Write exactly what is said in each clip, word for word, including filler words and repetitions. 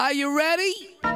Are you ready?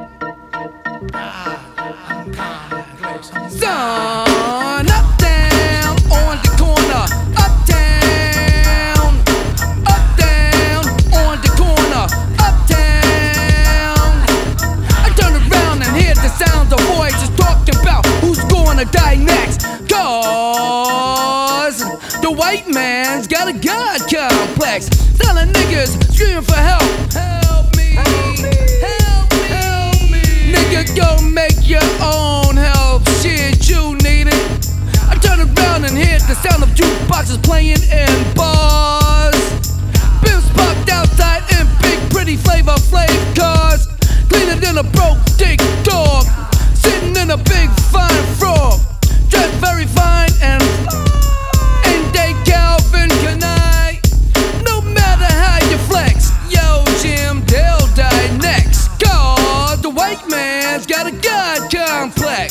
Son, up, down, on the corner. Uptown, up, down, on the corner. Uptown. I turn around and hear the sound of voices talking about who's gonna die next. Cause the white man's got a God complex. Telling niggas screaming for help. Help me, help me, help me, help me. Nigga, go make your own help. Shit, you need it. I turn around and hear the sound of jukeboxes playing in bars. Pimps popped outside in big pretty Flavor Flav cars. Cleaner than a broke dick dog. Sitting in a big fine frog. Dressed very fine and ain't they Calvin Kanai? No matter how you flex, yo Jim, they'll die next. Cause the white man's got a God complex.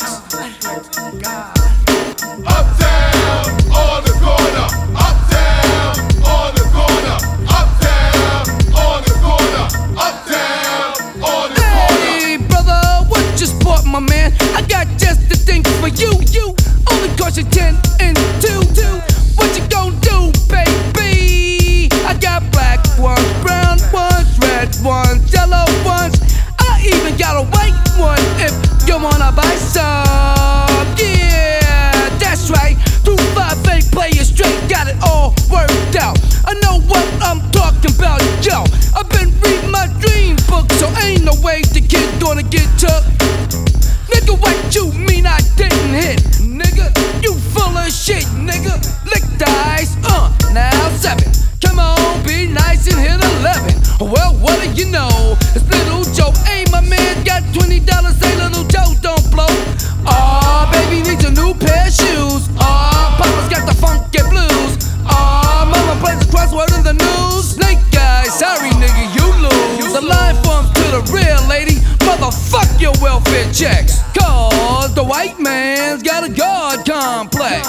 Uptown, on the corner. Uptown, on the corner. Uptown, on the corner. Uptown, on the corner. Hey brother, what you sport, my man? I got just the thing for you. You only cost you ten and two. two. What you gon' do, baby? I got black ones, brown ones, red ones, yellow ones. I even got a white one if you wanna buy some. Yeah, that's right. Two five eight players straight, got it all worked out. I know what I'm talking about, yo. I've been reading my dream book, so ain't no way the kid gonna get took. Nigga, what you mean I didn't hit? Nigga, you full of shit, nigga. Lick the ice, uh, now seven. Come on, be nice and hit eleven. Well, what do you know? It's Little Joe. Hey, my man got twenty dollars, say Little Joe don't blow. Aw, baby needs a new pair of shoes. Aw, Papa's got the funky blues. Aw, Mama plays the crossword in the news. Snake guy, sorry nigga, you lose. The line forms to the real lady. Motherfuck your welfare checks. Cause the white man's got a God complex.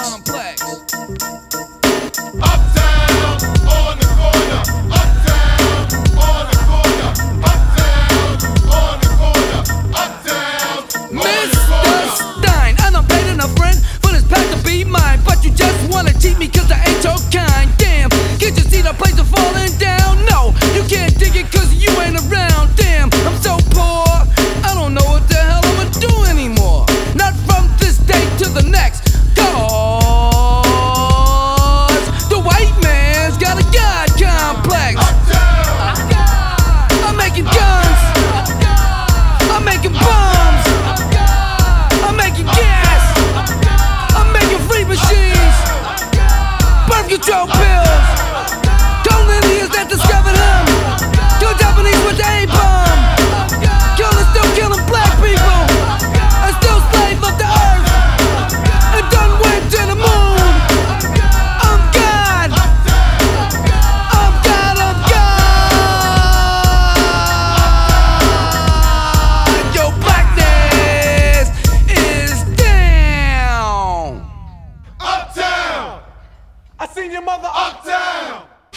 Uptown, on the corner. Uptown, on the corner. Uptown, on the corner. Uptown, on the Mister corner. Stein, I done paid enough rent for this pack to be mine. But you just wanna cheat me cause I ain't your kind. Damn, can't you see the place is falling down? No, you can't dig it cause you ain't around. Damn, I'm so poor, I don't know what the hell I'ma do anymore. Not from this day to the next. Cause the white man's got a God complex. I'm making guns, I'm making bombs, I'm making gas, I'm making free machines, birth control pills, cold Indians that discovered